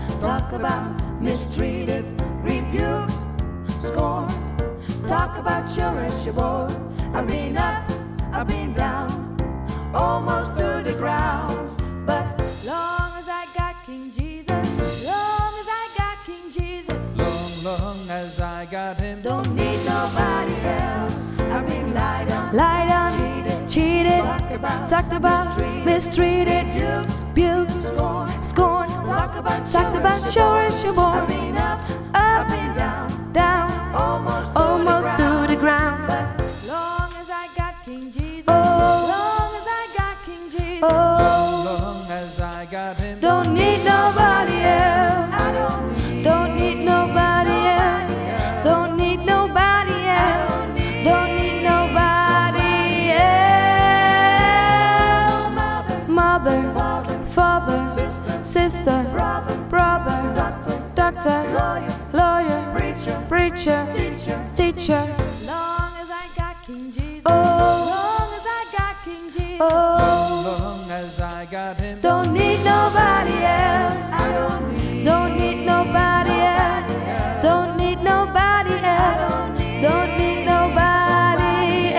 Talk about mistreated, rebuked, scorned. Talk about sure as you're born. I've been up, I've been down, almost to the ground. But long as I got King Jesus, long as I got King Jesus, long as I got him, don't need nobody else. I've been lied on, cheated, talked about, mistreated, rebuked, scorned. Talked about sure as you're born. I've been up and down, almost to the ground. But long as I got King Jesus, long as I got King Jesus, long as I got him, don't need nobody else. I don't need nobody else. Don't need nobody else. Don't need nobody else. Mother, father, sister, brother, doctor, lawyer, preacher, teacher. Long as I got King Jesus, long as I got King Jesus, long as I got him, don't need nobody else. Don't need nobody else. Don't need nobody else. Don't need nobody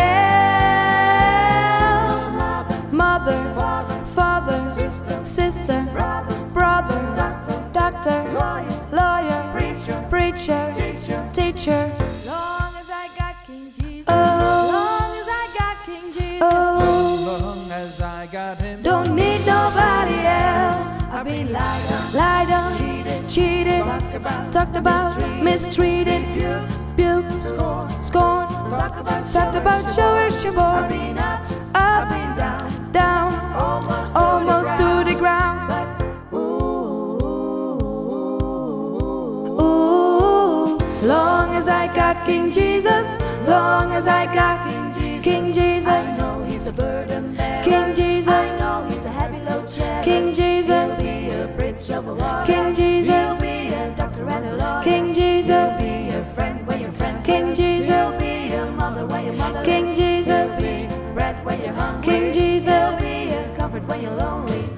else. Mother, father, sister, brother, doctor, lawyer, preacher, teacher. Long as I got King Jesus, long as I got King Jesus, long as I got him, don't need nobody else. I've been lied on, cheated, talked about, mistreated, rebuked, scorned. Talked about sure as you're born. I've been up and down, almost to the ground. Ooh, long as I got King Jesus, long as I got King Jesus. I know he's a burden bearer. King Jesus. I know he's a heavy load sharer. King Jesus. He'll be a bridge over water. King Jesus. He'll be a doctor and a lawyer. King Jesus. He'll be a friend where your friend. King Jesus. He'll be a mother where your mother. King Jesus. He'll be bread where you're hungry. King Jesus. He'll be a comfort when you're lonely.